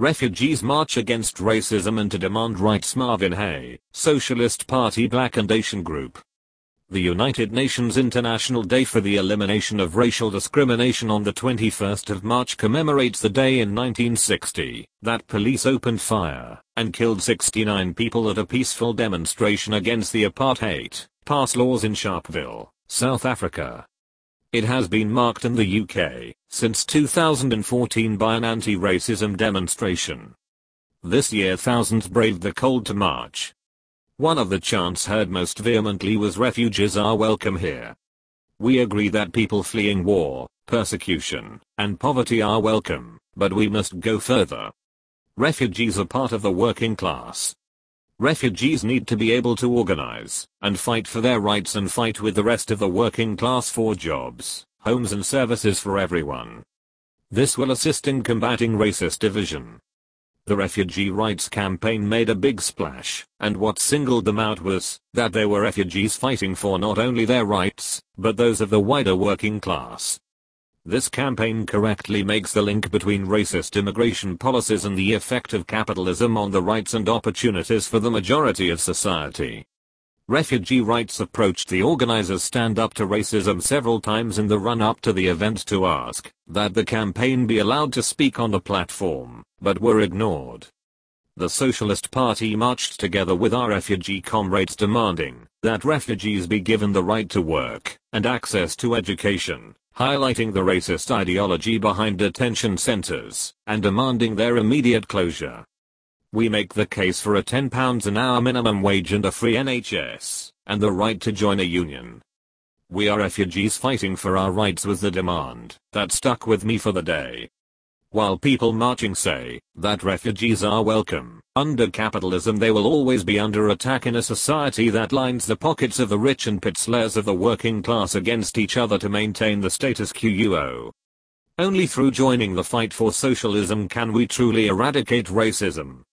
Refugees march against racism and to demand rights. Marvin Hay, Socialist Party Black and Asian Group. The United Nations International Day for the Elimination of Racial Discrimination on the 21st of March commemorates the day in 1960 that police opened fire and killed 69 people at a peaceful demonstration against the apartheid pass laws in Sharpeville, South Africa. It has been marked in the UK since 2014 by an anti-racism demonstration. This year thousands braved the cold to march. One of the chants heard most vehemently was "Refugees are welcome here." We agree that people fleeing war, persecution, and poverty are welcome, but we must go further. Refugees are part of the working class. Refugees need to be able to organize and fight for their rights and fight with the rest of the working class for jobs, homes and services for everyone. This will assist in combating racist division. The Refugee Rights Campaign made a big splash, and what singled them out was that there were refugees fighting for not only their rights, but those of the wider working class. This campaign correctly makes the link between racist immigration policies and the effect of capitalism on the rights and opportunities for the majority of society. Refugee Rights approached the organizers Stand Up to Racism several times in the run-up to the event to ask that the campaign be allowed to speak on the platform, but were ignored. The Socialist Party marched together with our refugee comrades demanding that refugees be given the right to work and access to education, highlighting the racist ideology behind detention centers and demanding their immediate closure. We make the case for a £10 an hour minimum wage and a free NHS, and the right to join a union. We are refugees fighting for our rights was the demand that stuck with me for the day. While people marching say that refugees are welcome, under capitalism they will always be under attack in a society that lines the pockets of the rich and pits layers of the working class against each other to maintain the status quo. Only through joining the fight for socialism can we truly eradicate racism.